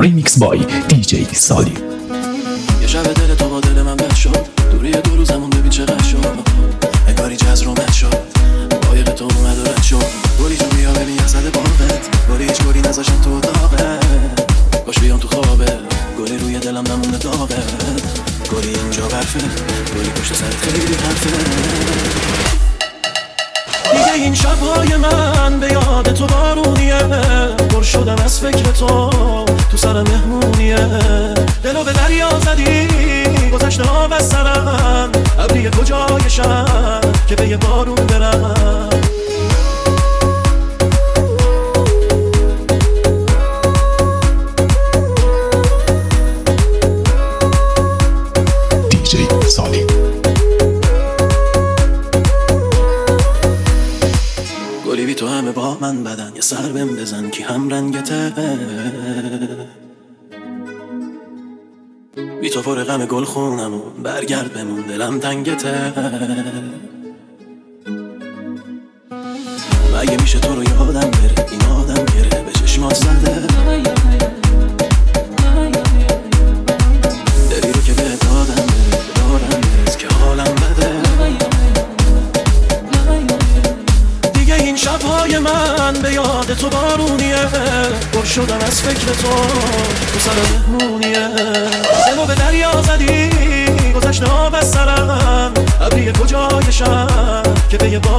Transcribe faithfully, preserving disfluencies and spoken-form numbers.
ریمیکس بای دی جی سالی. یه شب دل تو با دل من بد شد، دوری دو روزمون ببین چقدر شد، انگاری جز رومت شد، قایق تو اومد و رد شد. گلی جو بیا ببین یک زده باغت، گلی هیچ گلی نذاشم تو اتاقه، باش بیام تو خوابه، گلی روی دلم نمونه داغه، گلی اینجا برفه، گلی پشت سرت خیلی حرفه. دیگه این شبهای من به یاد تو بارونیه، پر شدم از فکر تو تو سر مهمونیه. دلو به دریا زدی گذشته ها از سرم، ابری کجای شهر که به یه بارون برم. دی جی سالی. گلی بی تو همه با من بدن، یه سر بهم بزن کی هم رنگته، بی تو پر غم گل خونمون، برگرد بمون دلم تنگته. مگه میشه تو رو یادم بره، این آدم گره به چشمات زده، دلی رو که به دادم بره دارم برس که حالم بده. دیگه این شبهای من به یاد تو بارونیه، پر شدم از فکر تو تو سر مهمونیه. دلو به دریا زدی گذشته ها از سرم، ابری کجای شهر که به یه